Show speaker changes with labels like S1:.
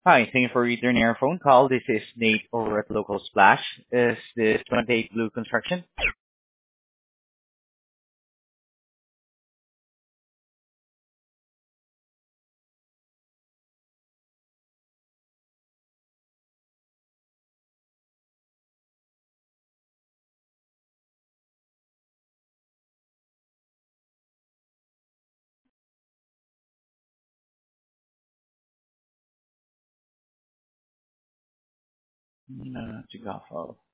S1: Hi, thank you for returning our phone call. This is Nate over at Local Splash. Is this 28 Blue Construction? Chicago.